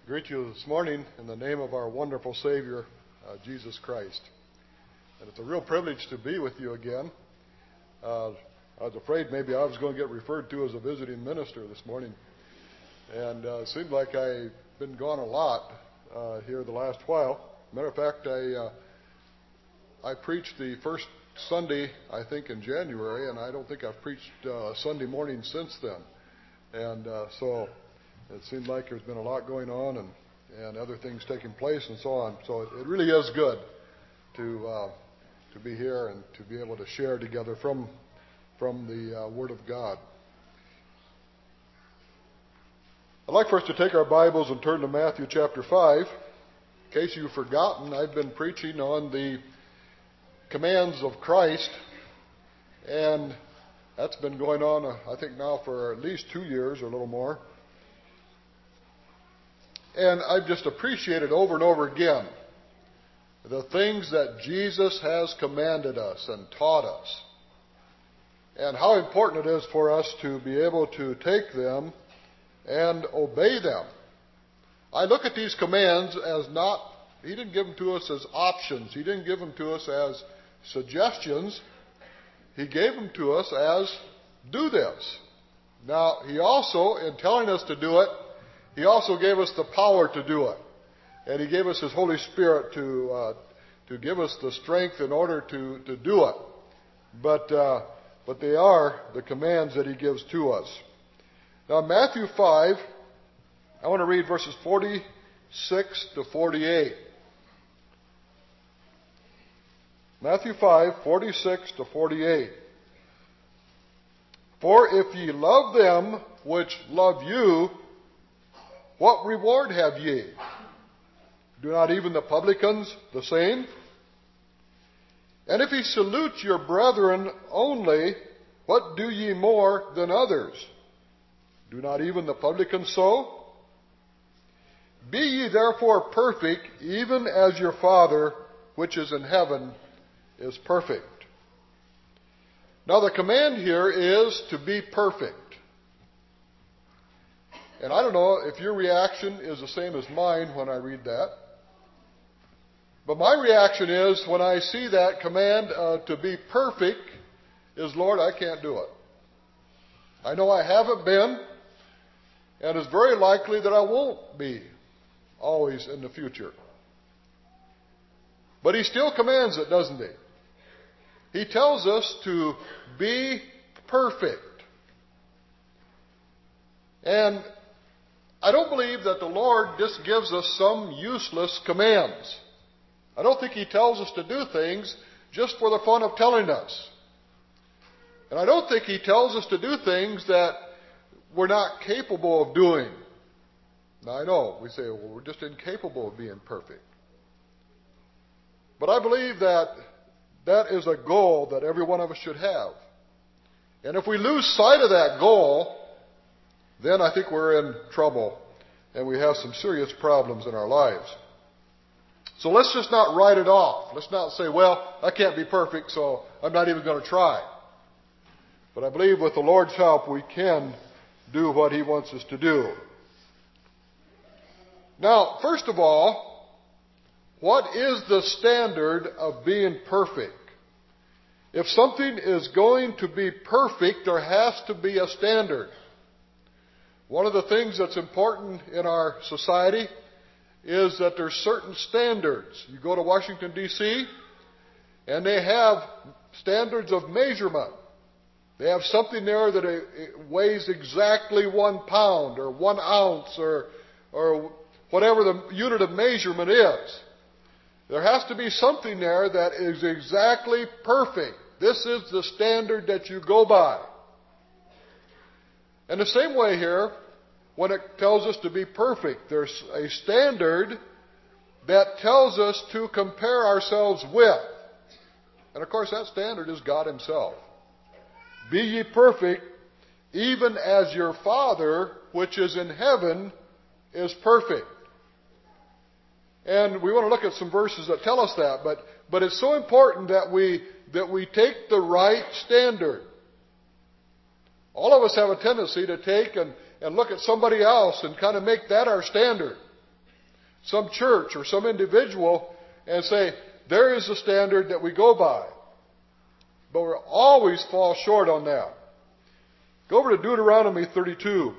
Greet you this morning in the name of our wonderful Savior, Jesus Christ. And it's a real privilege to be with you again. I was afraid maybe I was going to get referred to as a visiting minister this morning. And it seemed like I've been gone a lot here the last while. Matter of fact, I preached the first Sunday, I think, in January, and I don't think I've preached Sunday morning since then. And so it seemed like there's been a lot going on and other things taking place and so on. So it really is good to be here and to be able to share together from the Word of God. I'd like for us to take our Bibles and turn to Matthew chapter 5. In case you've forgotten, I've been preaching on the commands of Christ, and that's been going on, I think, now for at least 2 years or a little more. And I've just appreciated over and over again the things that Jesus has commanded us and taught us, and how important it is for us to be able to take them and obey them. I look at these commands as He didn't give them to us as options. He didn't give them to us as suggestions. He gave them to us as, do this. Now, He also, in telling us to do it, He also gave us the power to do it. And He gave us His Holy Spirit to give us the strength in order to do it. But they are the commands that He gives to us. Now, Matthew 5, I want to read verses 46 to 48. Matthew 5, 46 to 48. For if ye love them which love you, what reward have ye? Do not even the publicans the same? And if ye salute your brethren only, what do ye more than others? Do not even the publicans so? Be ye therefore perfect, even as your Father which is in heaven is perfect. Now the command here is to be perfect. And I don't know if your reaction is the same as mine when I read that. But my reaction is, when I see that command to be perfect, is, Lord, I can't do it. I know I haven't been, and it's very likely that I won't be always in the future. But He still commands it, doesn't He? He tells us to be perfect. And I don't believe that the Lord just gives us some useless commands. I don't think He tells us to do things just for the fun of telling us. And I don't think He tells us to do things that we're not capable of doing. Now I know, we say, well, we're just incapable of being perfect. But I believe that is a goal that every one of us should have. And if we lose sight of that goal, then I think we're in trouble and we have some serious problems in our lives. So let's just not write it off. Let's not say, well, I can't be perfect, so I'm not even going to try. But I believe with the Lord's help we can do what He wants us to do. Now, first of all, what is the standard of being perfect? If something is going to be perfect, there has to be a standard. One of the things that's important in our society is that there's certain standards. You go to Washington, D.C., and they have standards of measurement. They have something there that it weighs exactly 1 pound or 1 ounce or whatever the unit of measurement is. There has to be something there that is exactly perfect. This is the standard that you go by. And the same way here, when it tells us to be perfect, there's a standard that tells us to compare ourselves with. And of course that standard is God Himself. Be ye perfect, even as your Father which is in heaven is perfect. And we want to look at some verses that tell us that, but it's so important that we take the right standard. All of us have a tendency to take and look at somebody else and kind of make that our standard. some church or some individual and say, there is a standard that we go by. But we always fall short on that. Go over to Deuteronomy 32.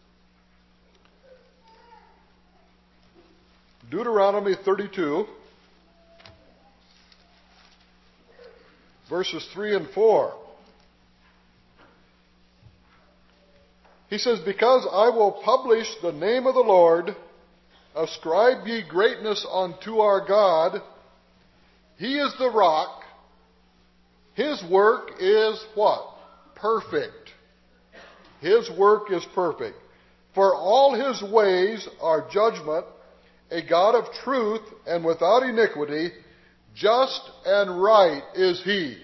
Deuteronomy 32, verses 3 and 4. He says, because I will publish the name of the Lord, ascribe ye greatness unto our God. He is the rock. His work is what? Perfect. His work is perfect. For all his ways are judgment, a God of truth and without iniquity, just and right is he.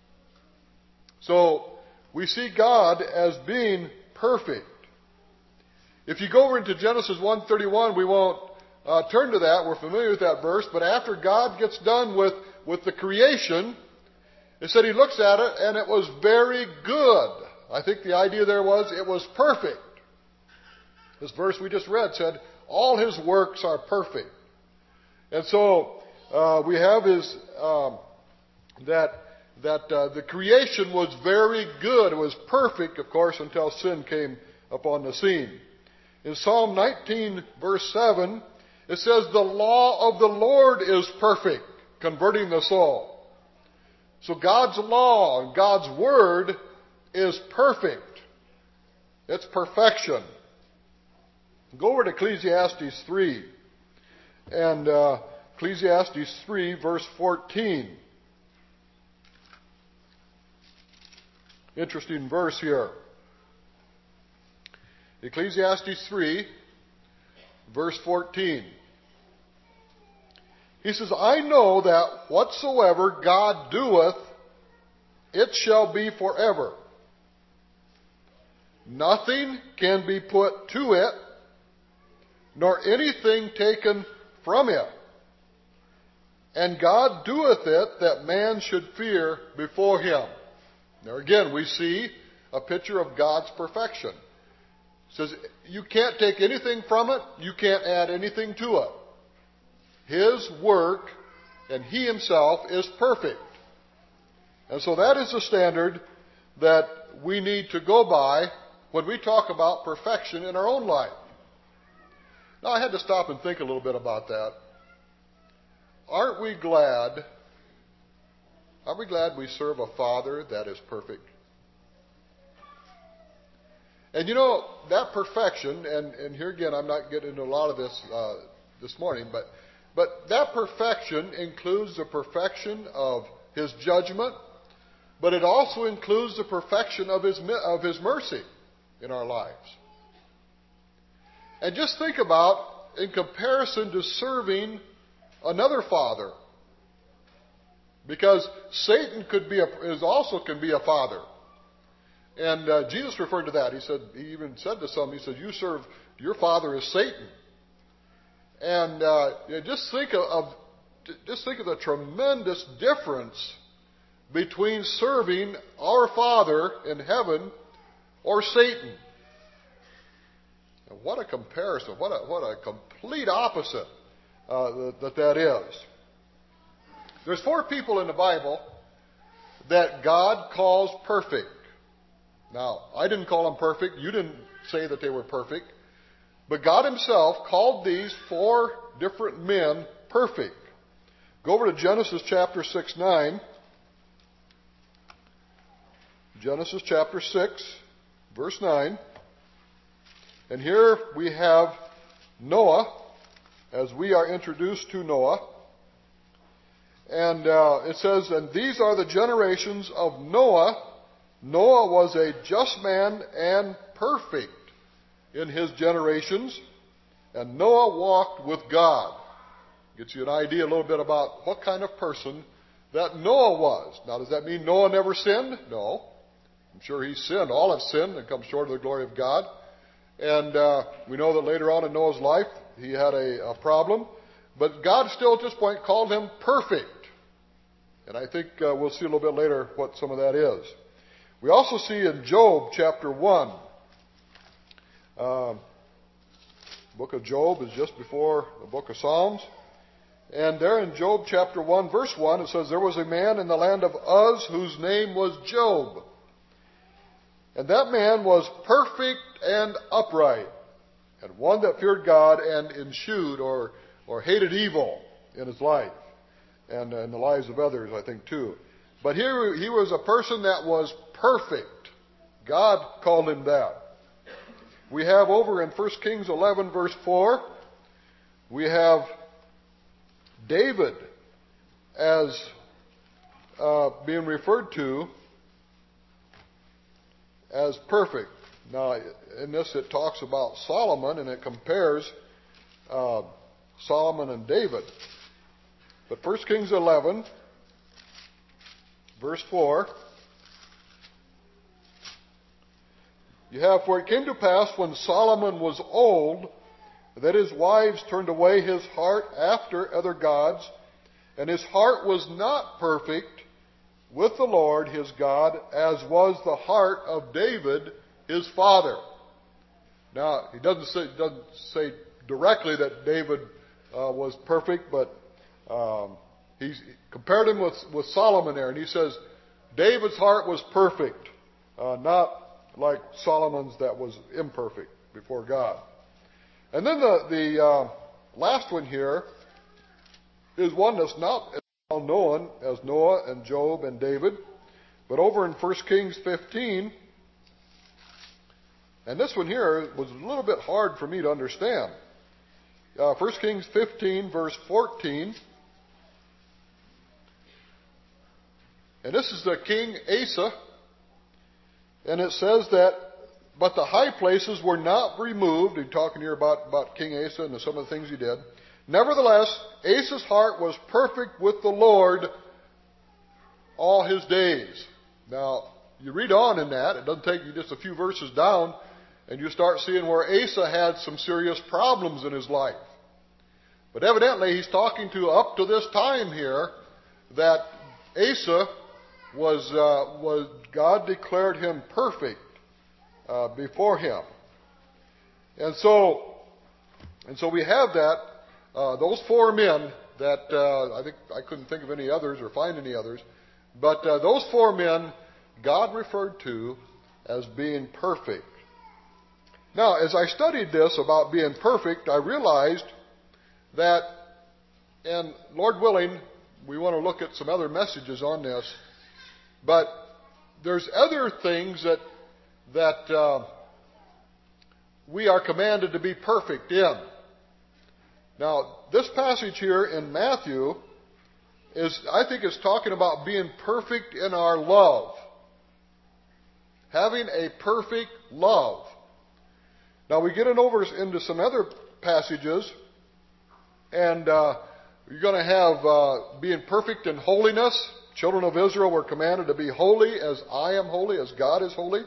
So, we see God as being perfect. If you go over into Genesis 1:31, we won't turn to that. We're familiar with that verse. But after God gets done with the creation, it said he looks at it and it was very good. I think the idea there was it was perfect. This verse we just read said, all his works are perfect. And so we have that the creation was very good. It was perfect, of course, until sin came upon the scene. In Psalm 19, verse 7, it says, the law of the Lord is perfect, converting the soul. So God's law and God's word is perfect. It's perfection. Go over to Ecclesiastes 3. And Ecclesiastes 3, verse 14. Interesting verse here. Ecclesiastes 3, verse 14. He says, I know that whatsoever God doeth, it shall be forever. Nothing can be put to it, nor anything taken from it. And God doeth it that man should fear before him. Now again, we see a picture of God's perfection. It says, you can't take anything from it, you can't add anything to it. His work and he himself is perfect. And so that is the standard that we need to go by when we talk about perfection in our own life. Now, I had to stop and think a little bit about that. Aren't we glad we serve a Father that is perfect? And you know, that perfection, and here again, I'm not getting into a lot of this this morning, but that perfection includes the perfection of his judgment, but it also includes the perfection of his mercy in our lives. And just think about, in comparison to serving another father, because Satan can be a father, and Jesus referred to that. He even said to some, he said, "You serve your father is Satan." And just think of the tremendous difference between serving our Father in heaven or Satan. And what a comparison! What a complete opposite that is. There's 4 people in the Bible that God calls perfect. Now, I didn't call them perfect. You didn't say that they were perfect. But God himself called these 4 different men perfect. Go over to Genesis chapter 6:9. Genesis chapter 6, verse 9. And here we have Noah, as we are introduced to Noah. And it says, and these are the generations of Noah. Noah was a just man and perfect in his generations. And Noah walked with God. Gets you an idea a little bit about what kind of person that Noah was. Now, does that mean Noah never sinned? No. I'm sure he sinned. All have sinned and come short of the glory of God. And we know that later on in Noah's life, he had a problem. But God still at this point called him perfect. And I think we'll see a little bit later what some of that is. We also see in Job chapter 1, The book of Job is just before the book of Psalms. And there in Job chapter 1, verse 1, it says, "There was a man in the land of Uz whose name was Job. And that man was perfect and upright, and one that feared God and eschewed or hated evil in his life, and in the lives of others, I think, too." But here he was a person that was perfect. God called him that. We have over in 1 Kings 11, verse 4, we have David as being referred to as perfect. Now, in this it talks about Solomon, and it compares Solomon and David. But 1 Kings 11, verse 4, you have, "For it came to pass when Solomon was old, that his wives turned away his heart after other gods, and his heart was not perfect with the Lord his God, as was the heart of David his father." Now, he doesn't say directly that David was perfect, but he's compared him with Solomon there, and he says David's heart was perfect, not like Solomon's that was imperfect before God. And then the last one here is one that's not as well known as Noah and Job and David, but over in 1 Kings 15, and this one here was a little bit hard for me to understand. 1 Kings 15, verse 14, and this is the king Asa, and it says that, "But the high places were not removed." He's talking here about King Asa and some of the things he did. "Nevertheless, Asa's heart was perfect with the Lord all his days." Now, you read on in that. It doesn't take you just a few verses down, and you start seeing where Asa had some serious problems in his life. But evidently, he's talking to up to this time here that Asa was God declared him perfect before him. And so we have that, those four men that, I think I couldn't think of any others or find any others, but those four men God referred to as being perfect. Now, as I studied this about being perfect, I realized that, and Lord willing, we want to look at some other messages on this, but there's other things that we are commanded to be perfect in. Now, this passage here in Matthew I think it's talking about being perfect in our love. Having a perfect love. Now, we get into some other passages, and you're going to have being perfect in holiness. Children of Israel were commanded to be holy as I am holy, as God is holy.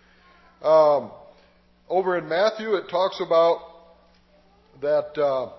Over in Matthew, it talks about that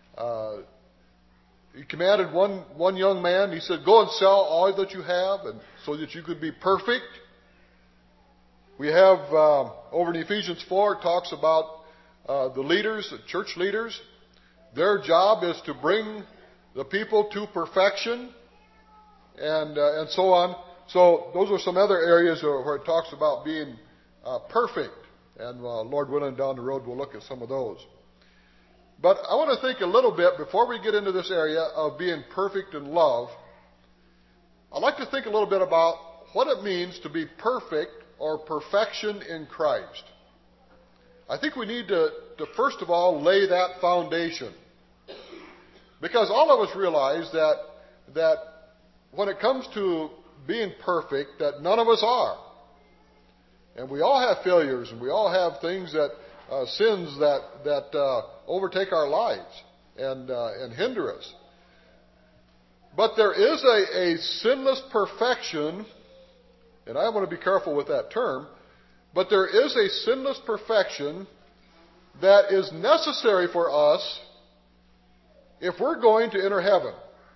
he commanded one young man, he said, "Go and sell all that you have, and so that you could be perfect." We have, over in Ephesians 4, it talks about the leaders, the church leaders. Their job is to bring the people to perfection, and so on. So those are some other areas where it talks about being perfect. And Lord willing, down the road we'll look at some of those. But I want to think a little bit, before we get into this area of being perfect in love, I'd like to think a little bit about what it means to be perfect or perfection in Christ. I think we need to first of all lay that foundation. Because all of us realize that when it comes to being perfect, that none of us are. And we all have failures, and we all have things sins that overtake our lives and hinder us. But there is a sinless perfection, and I want to be careful with that term, but there is a sinless perfection that is necessary for us if we're going to enter heaven.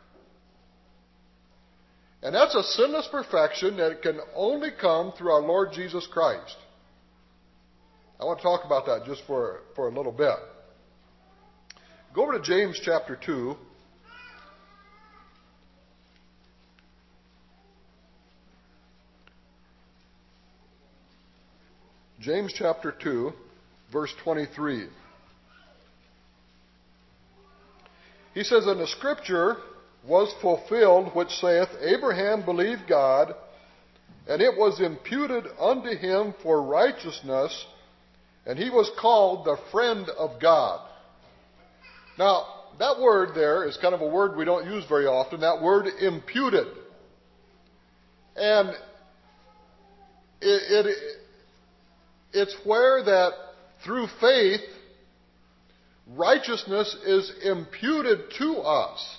And that's a sinless perfection that can only come through our Lord Jesus Christ. I want to talk about that just for a little bit. Go over to James chapter 2. James chapter 2, verse 23. He says, "And the scripture was fulfilled, which saith, Abraham believed God, and it was imputed unto him for righteousness, and he was called the friend of God." Now, that word there is kind of a word we don't use very often, that word imputed. And it's where that through faith, righteousness is imputed to us.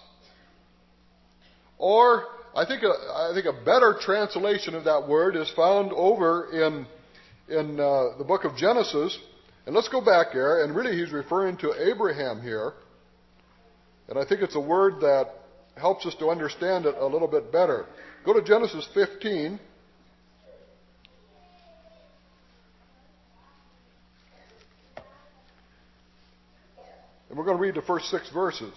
Or, I think a better translation of that word is found over in the book of Genesis. And let's go back there, and really he's referring to Abraham here. And I think it's a word that helps us to understand it a little bit better. Go to Genesis 15. And we're going to read the first 6 verses.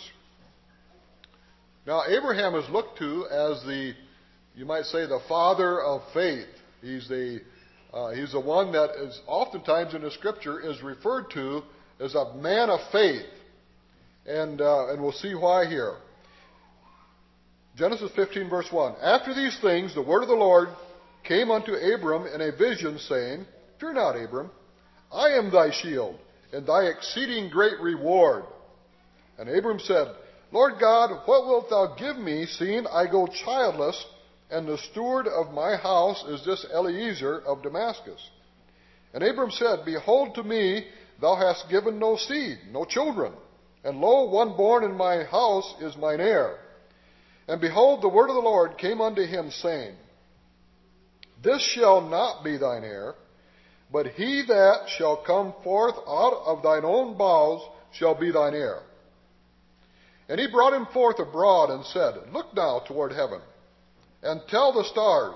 Now, Abraham is looked to as you might say, the father of faith. He's the one that is oftentimes in the Scripture is referred to as a man of faith. And we'll see why here. Genesis 15, verse 1. "After these things, the word of the Lord came unto Abram in a vision, saying, Fear not, Abram, I am thy shield, and thy exceeding great reward. And Abram said, Lord God, what wilt thou give me, seeing I go childless, and the steward of my house is this Eliezer of Damascus? And Abram said, Behold, to me thou hast given no seed, no children, and lo, one born in my house is mine heir. And behold, the word of the Lord came unto him, saying, This shall not be thine heir, but he that shall come forth out of thine own bowels shall be thine heir. And he brought him forth abroad and said, Look now toward heaven, and tell the stars,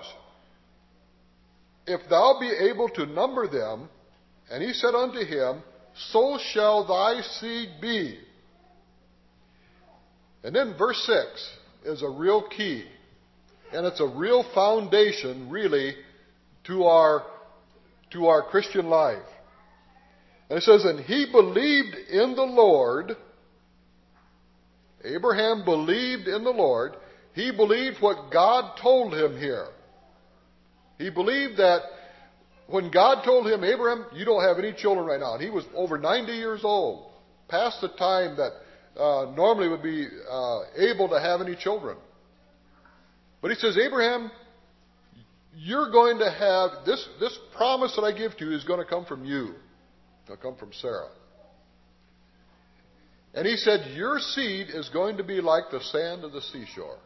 if thou be able to number them. And he said unto him, So shall thy seed be. And then verse 6 is a real key. And it's a real foundation, really, to our Christian life. And it says, And he believed in the Lord. Abraham believed in the Lord. He believed what God told him here. He believed that when God told him, Abraham, you don't have any children right now. And he was over 90 years old, past the time that normally would be able to have any children. But he says, Abraham, you're going to have, this promise that I give to you is going to come from you. It'll come from Sarah. And he said, your seed is going to be like the sand of the seashore.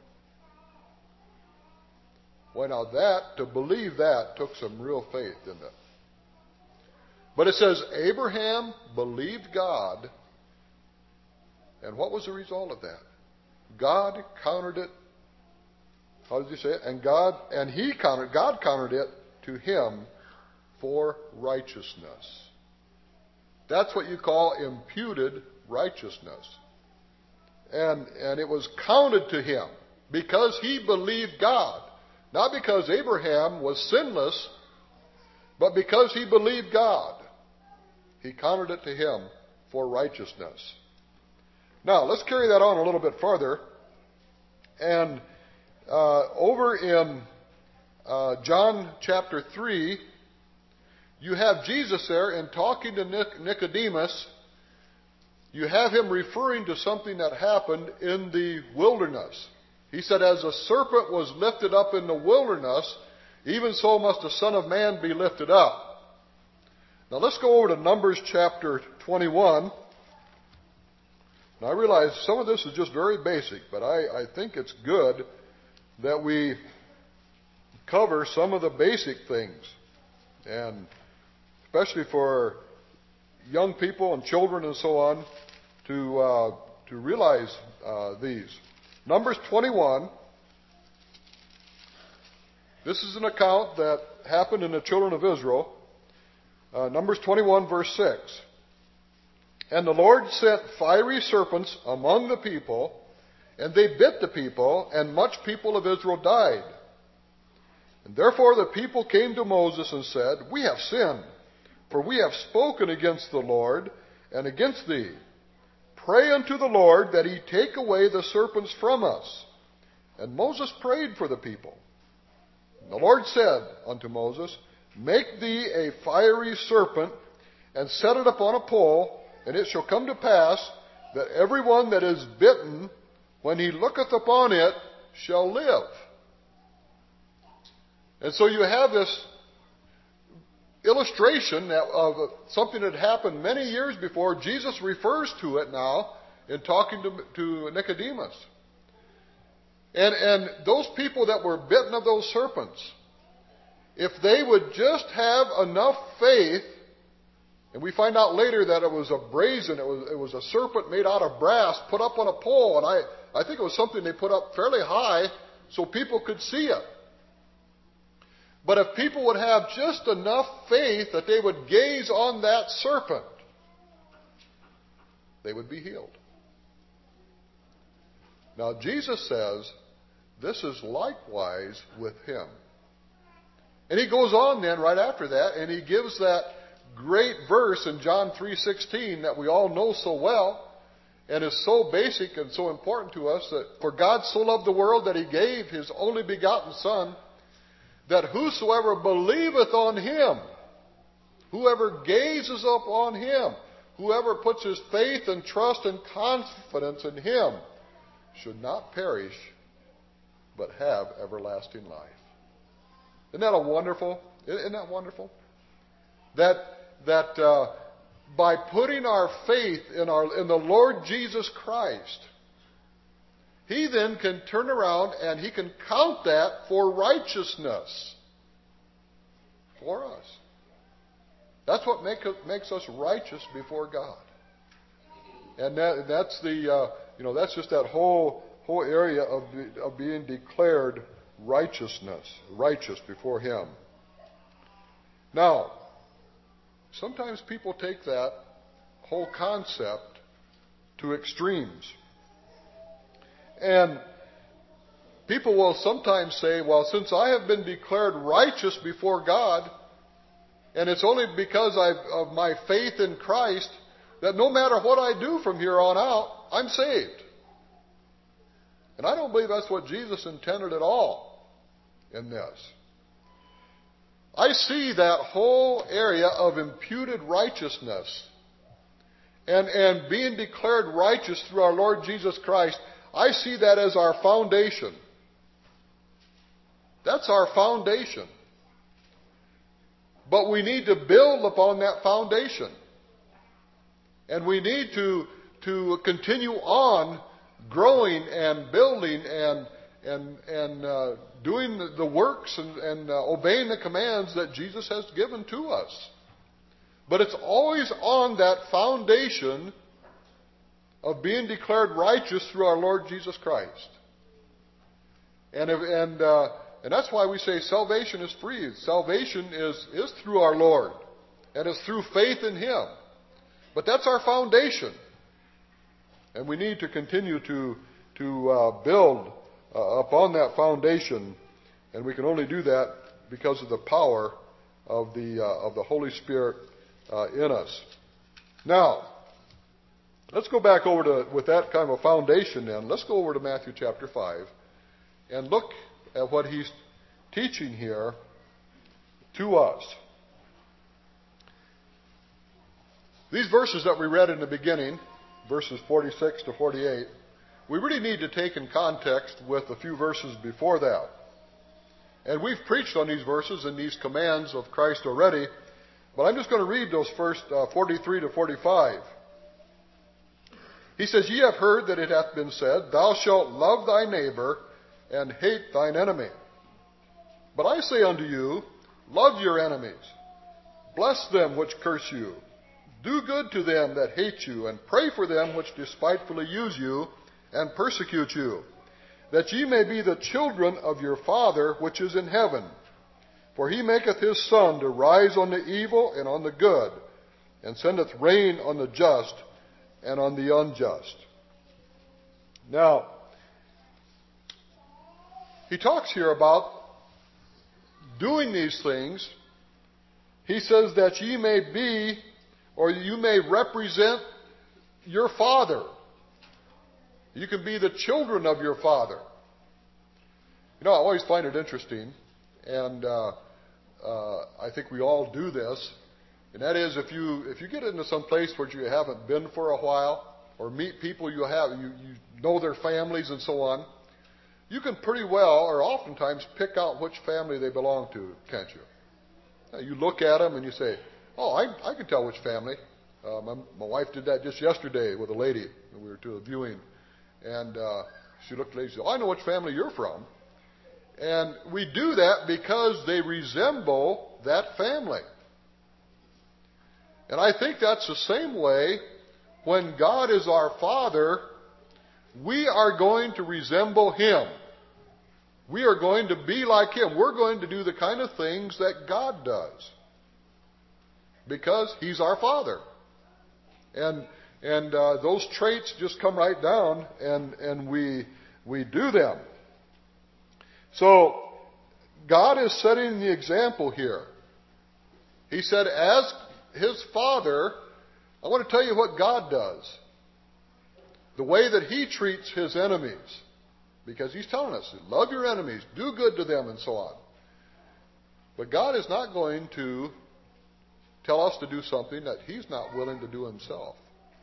Well, now to believe that took some real faith, didn't it? But it says, Abraham believed God. And what was the result of that? God counted it. How did he say it? God counted it to him for righteousness. That's what you call imputed righteousness. And it was counted to him because he believed God. Not because Abraham was sinless, but because he believed God. He counted it to him for righteousness. Now, let's carry that on a little bit further. And over in John chapter 3, you have Jesus there, and talking to Nicodemus, you have him referring to something that happened in the wilderness. He said, as a serpent was lifted up in the wilderness, even so must the Son of Man be lifted up. Now let's go over to Numbers chapter 21. Now I realize some of this is just very basic, but I think it's good that we cover some of the basic things. And especially for young people and children and so on to realize these. Numbers 21. This is an account that happened in the children of Israel. Numbers 21, verse 6. And the Lord sent fiery serpents among the people, and they bit the people, and much people of Israel died. And therefore the people came to Moses and said, We have sinned, for we have spoken against the Lord and against thee. Pray unto the Lord that he take away the serpents from us. And Moses prayed for the people. And the Lord said unto Moses, Make thee a fiery serpent, and set it upon a pole, and it shall come to pass that every one that is bitten, when he looketh upon it, shall live. And so you have this illustration of something that happened many years before. Jesus refers to it now in talking to Nicodemus. And those people that were bitten of those serpents, if they would just have enough faith, and we find out later that it was a brazen, it was a serpent made out of brass put up on a pole, and I think it was something they put up fairly high so people could see it. But if people would have just enough faith that they would gaze on that serpent, they would be healed. Now Jesus says, this is likewise with him. And he goes on then right after that, and he gives that great verse in John 3:16 that we all know so well, and is so basic and so important to us, that for God so loved the world that he gave his only begotten Son, that whosoever believeth on him, whoever gazes upon him, whoever puts his faith and trust and confidence in him, should not perish, but have everlasting life. Isn't that wonderful? Isn't that wonderful? That by putting our faith in the Lord Jesus Christ, he then can turn around and he can count that for righteousness for us. That's what makes us righteous before God. And that's that's just that whole area of being declared righteous before him. Now, sometimes people take that whole concept to extremes. And people will sometimes say, well, since I have been declared righteous before God, and it's only because of my faith in Christ, that no matter what I do from here on out, I'm saved. And I don't believe that's what Jesus intended at all in this. I see that whole area of imputed righteousness and being declared righteous through our Lord Jesus Christ, I see that as our foundation. That's our foundation. But we need to build upon that foundation. And we need to continue on growing and building and doing the works and obeying the commands that Jesus has given to us. But it's always on that foundation of being declared righteous through our Lord Jesus Christ. And that's why we say salvation is free. Salvation is through our Lord, and it's through faith in him. But that's our foundation. And we need to continue to build upon that foundation, and we can only do that because of the power of the Holy Spirit in us. Now, let's go back over with that kind of a foundation then. Let's go over to Matthew chapter 5 and look at what he's teaching here to us. These verses that we read in the beginning, verses 46 to 48, we really need to take in context with a few verses before that. And we've preached on these verses and these commands of Christ already, but I'm just going to read those first 43 to 45. He says, Ye have heard that it hath been said, Thou shalt love thy neighbor and hate thine enemy. But I say unto you, love your enemies. Bless them which curse you. Do good to them that hate you, and pray for them which despitefully use you and persecute you, that ye may be the children of your Father which is in heaven. For he maketh his sun to rise on the evil and on the good, and sendeth rain on the just and on the unjust. Now, he talks here about doing these things. He says that ye may be, or you may represent your Father. You can be the children of your Father. You know, I always find it interesting, and I think we all do this, and that is if you get into some place where you haven't been for a while, or meet people you know their families and so on, you can pretty well, or oftentimes, pick out which family they belong to, can't you? Now, you look at them and you say, oh, I can tell which family. My wife did that just yesterday with a lady. We were to a viewing. And she looked at the lady and said, oh, I know which family you're from. And we do that because they resemble that family. And I think that's the same way when God is our Father, we are going to resemble Him. We are going to be like Him. We're going to do the kind of things that God does. Because He's our Father. And those traits just come right down and we do them. So, God is setting the example here. He said, as His Father, I want to tell you what God does. The way that He treats His enemies. Because He's telling us, love your enemies, do good to them, and so on. But God is not going to tell us to do something that He's not willing to do Himself.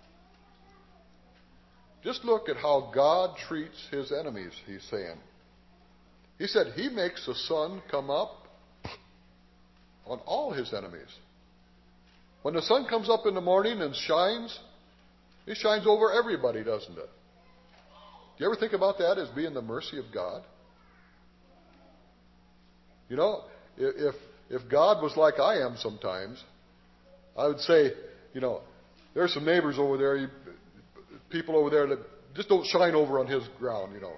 Just look at how God treats His enemies, He's saying. He said He makes the sun come up on all His enemies. When the sun comes up in the morning and shines, it shines over everybody, doesn't it? Do you ever think about that as being the mercy of God? You know, if God was like I am sometimes, I would say, you know, there's some neighbors over there, people over there that just don't shine over on his ground, you know.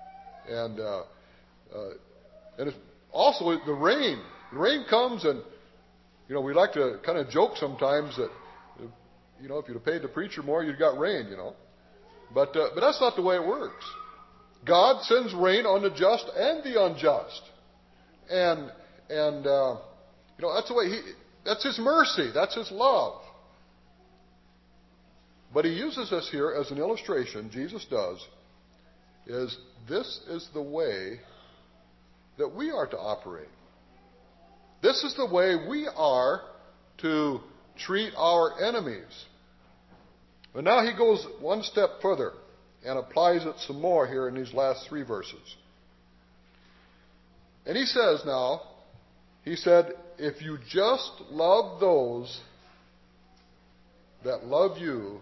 And it's also the rain. The rain comes and, you know, we like to kind of joke sometimes that, you know, if you'd have paid the preacher more, you'd got rain, you know. But that's not the way it works. God sends rain on the just and the unjust. And you know, that's the way that's His mercy. That's His love. But He uses us here as an illustration, Jesus does, this is the way that we are to operate. This is the way we are to treat our enemies. But now He goes one step further and applies it some more here in these last 3 verses. And He says now, He said, if you just love those that love you,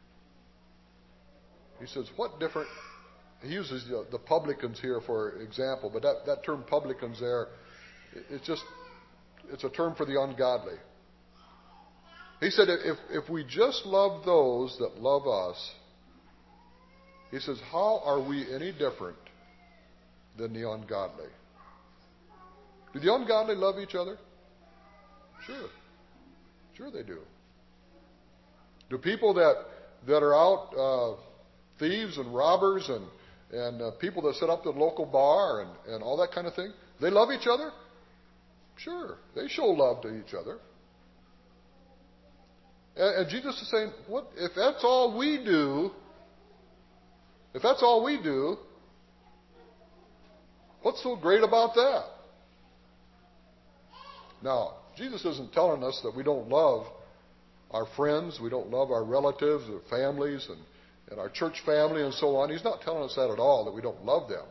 He says, what different... He uses the publicans here for example, but that term publicans there, it's a term for the ungodly. He said, if we just love those that love us, He says, how are we any different than the ungodly? Do the ungodly love each other? Sure. Sure they do. Do people that are out thieves and robbers and people that set up the local bar and all that kind of thing, they love each other? Sure. They show love to each other. And Jesus is saying, what if that's all we do? If that's all we do, what's so great about that? Now, Jesus isn't telling us that we don't love our friends, we don't love our relatives or families and our church family and so on. He's not telling us that at all, that we don't love them.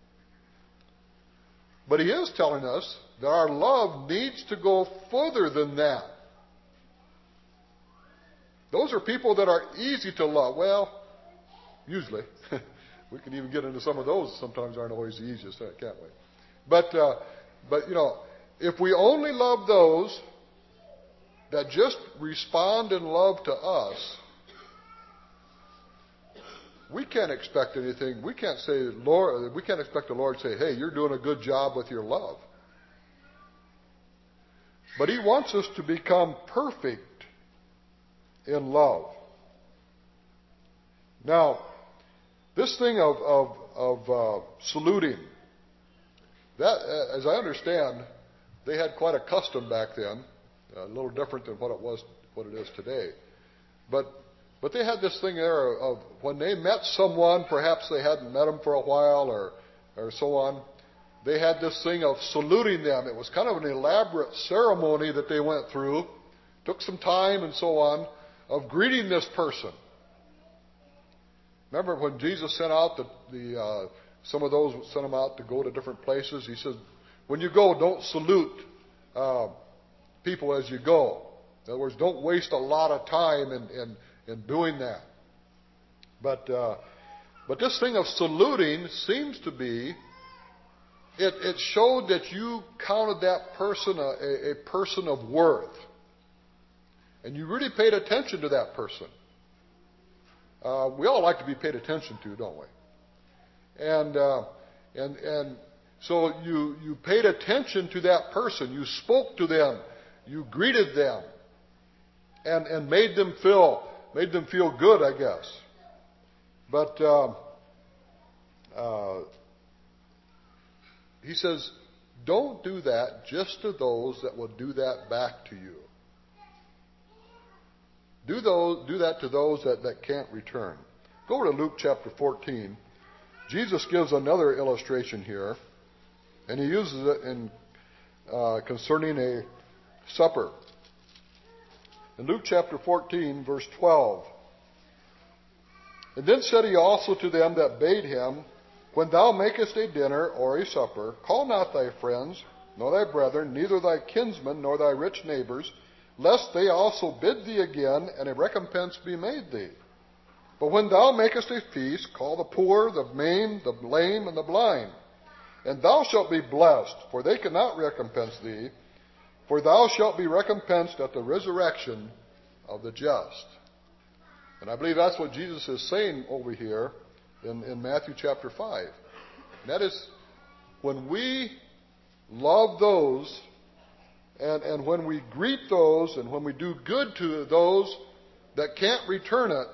But He is telling us that our love needs to go further than that. Those are people that are easy to love. Well, usually. We can even get into some of those. Sometimes aren't always the easiest, can't we? But you know, if we only love those that just respond in love to us, we can't expect anything. We can't say, Lord, we can't expect the Lord to say, hey, you're doing a good job with your love. But He wants us to become perfect in love. Now, this thing of saluting, that, as I understand, they had quite a custom back then, a little different than what it is today. But they had this thing there of when they met someone, perhaps they hadn't met them for a while or so on, they had this thing of saluting them. It was kind of an elaborate ceremony that they went through, took some time and so on, of greeting this person. Remember when Jesus sent out some of those sent them out to go to different places? He said, when you go, don't salute people as you go. In other words, don't waste a lot of time in doing that. But this thing of saluting seems to be, it showed that you counted that person a person of worth. And you really paid attention to that person. We all like to be paid attention to, don't we? And so you paid attention to that person. You spoke to them. You greeted them. And made them feel good, I guess. But he says, don't do that just to those that will do that back to you. Do that to those that can't return. Go over to Luke chapter 14. Jesus gives another illustration here, and he uses it concerning a supper. In Luke chapter 14, verse 12. And then said he also to them that bade him, when thou makest a dinner or a supper, call not thy friends, nor thy brethren, neither thy kinsmen, nor thy rich neighbors, lest they also bid thee again, and a recompense be made thee. But when thou makest a feast, call the poor, the maimed, the lame, and the blind. And thou shalt be blessed, for they cannot recompense thee, for thou shalt be recompensed at the resurrection of the just. And I believe that's what Jesus is saying over here in Matthew chapter 5. And that is, when we love those, and when we greet those, and when we do good to those that can't return it,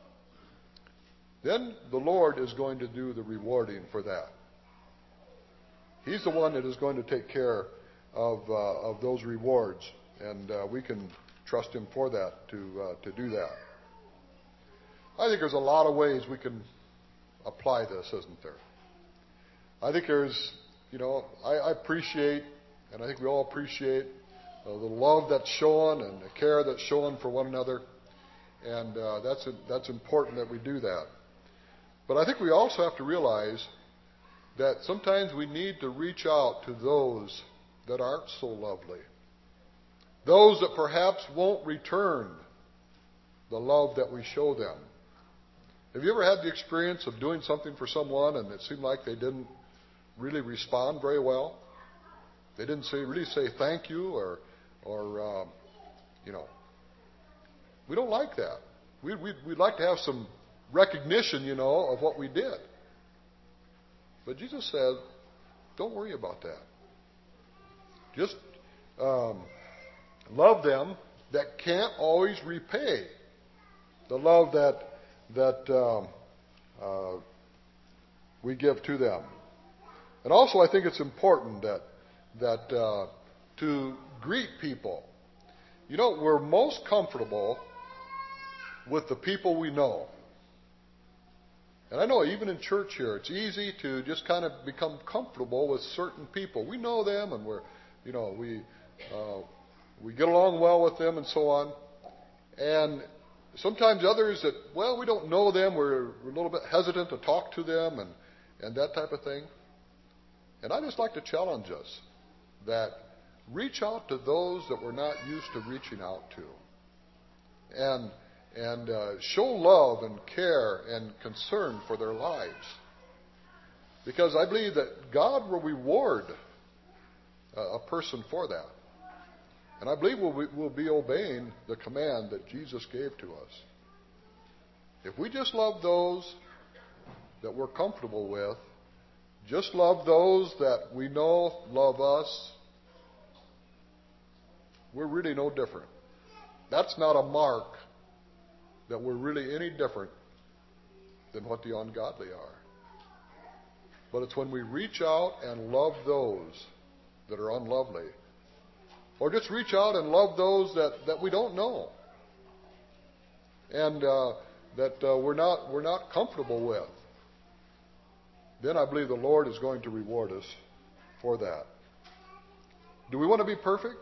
then the Lord is going to do the rewarding for that. He's the one that is going to take care of those rewards, and we can trust Him for that, to do that. I think there's a lot of ways we can apply this, isn't there? I think there's, I appreciate, and I think we all appreciate the love that's shown and the care that's shown for one another, and that's important that we do that. But I think we also have to realize that sometimes we need to reach out to those that aren't so lovely, those that perhaps won't return the love that we show them. Have you ever had the experience of doing something for someone and it seemed like they didn't really respond very well? They didn't really say thank you or we don't like that. We'd like to have some recognition, of what we did. But Jesus said, don't worry about that. Just love them that can't always repay the love that we give to them. And also, I think it's important that to greet people. We're most comfortable with the people we know. And I know even in church here, it's easy to just kind of become comfortable with certain people. We know them, and we get along well with them, and so on. And sometimes others that, we don't know them, we're a little bit hesitant to talk to them, and that type of thing. And I just like to challenge us that reach out to those that we're not used to reaching out to, and show love and care and concern for their lives. Because I believe that God will reward a person for that. And I believe we'll be obeying the command that Jesus gave to us. If we just love those that we're comfortable with, just love those that we know love us, we're really no different. That's not a mark that we're really any different than what the ungodly are. But it's when we reach out and love those that are unlovely, or just reach out and love those that we don't know, and that we're not comfortable with, then I believe the Lord is going to reward us for that. Do we want to be perfect?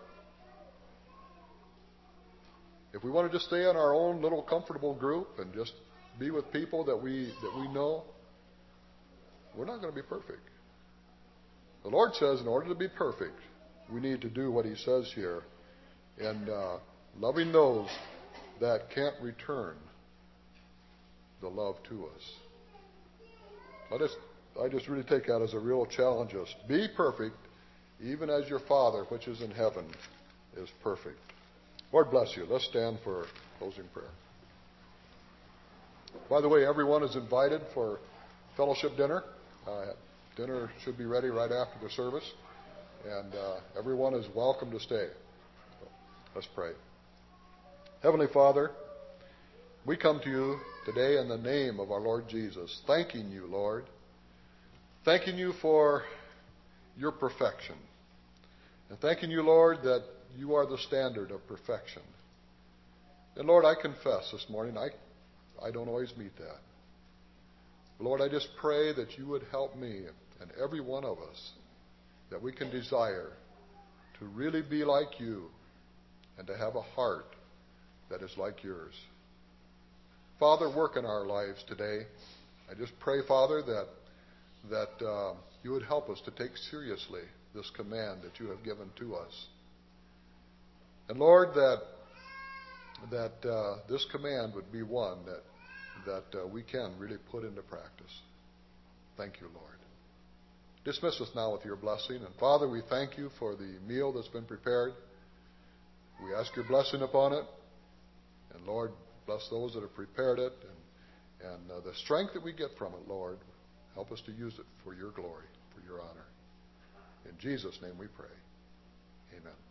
If we want to just stay in our own little comfortable group and just be with people that we know, we're not going to be perfect. The Lord says in order to be perfect, we need to do what He says here, and loving those that can't return the love to us. I just really take that as a real challenge. Us be perfect, even as your Father which is in heaven is perfect. Lord bless you. Let's stand for closing prayer. By the way, everyone is invited for fellowship dinner. Dinner should be ready right after the service, and everyone is welcome to stay. So, let's pray. Heavenly Father, we come to you today in the name of our Lord Jesus, thanking you, Lord, thanking you for your perfection, and thanking you, Lord, that you are the standard of perfection. And Lord, I confess this morning, I don't always meet that. Lord, I just pray that you would help me and every one of us, that we can desire to really be like you and to have a heart that is like yours. Father, work in our lives today. I just pray, Father, that you would help us to take seriously this command that you have given to us. And Lord, that this command would be one that we can really put into practice. Thank you, Lord. Dismiss us now with your blessing. And Father, we thank you for the meal that's been prepared. We ask your blessing upon it. And Lord, bless those that have prepared it. And the strength that we get from it, Lord, help us to use it for your glory, for your honor. In Jesus' name we pray. Amen.